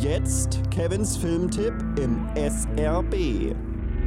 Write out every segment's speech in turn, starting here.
jetzt Kevins Filmtipp im SRB.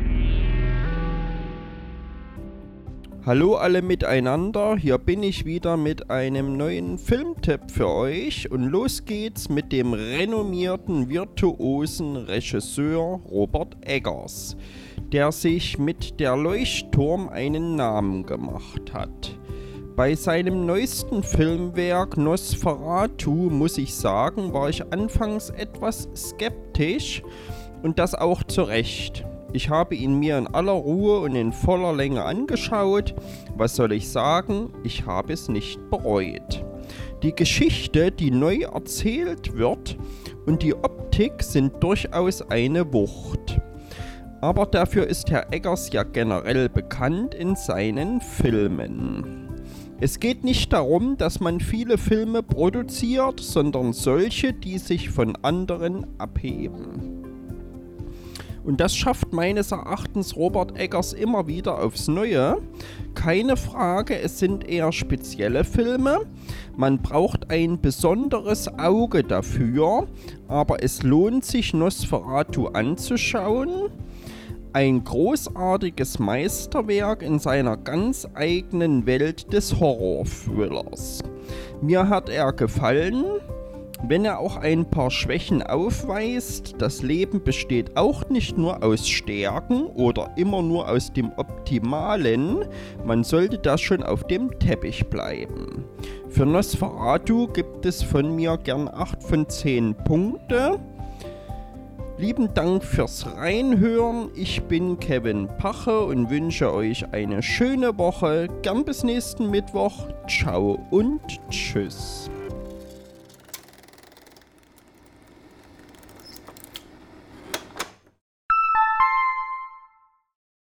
Hallo alle miteinander, hier bin ich wieder mit einem neuen Filmtipp für euch und los geht's mit dem renommierten virtuosen Regisseur Robert Eggers, der sich mit Der Leuchtturm einen Namen gemacht hat. Bei seinem neuesten Filmwerk Nosferatu, muss ich sagen, war ich anfangs etwas skeptisch und das auch zu Recht. Ich habe ihn mir in aller Ruhe und in voller Länge angeschaut. Was soll ich sagen? Ich habe es nicht bereut. Die Geschichte, die neu erzählt wird, und die Optik sind durchaus eine Wucht. Aber dafür ist Herr Eggers ja generell bekannt in seinen Filmen. Es geht nicht darum, dass man viele Filme produziert, sondern solche, die sich von anderen abheben. Und das schafft meines Erachtens Robert Eggers immer wieder aufs Neue. Keine Frage, es sind eher spezielle Filme. Man braucht ein besonderes Auge dafür, aber es lohnt sich, Nosferatu anzuschauen. Ein großartiges Meisterwerk in seiner ganz eigenen Welt des Horror-Thrillers. Mir hat er gefallen. Wenn er auch ein paar Schwächen aufweist, das Leben besteht auch nicht nur aus Stärken oder immer nur aus dem Optimalen, man sollte da schon auf dem Teppich bleiben. Für Nosferatu gibt es von mir gern 8 von 10 Punkte. Lieben Dank fürs Reinhören, ich bin Kevin Pache und wünsche euch eine schöne Woche. Gern bis nächsten Mittwoch. Ciao und tschüss.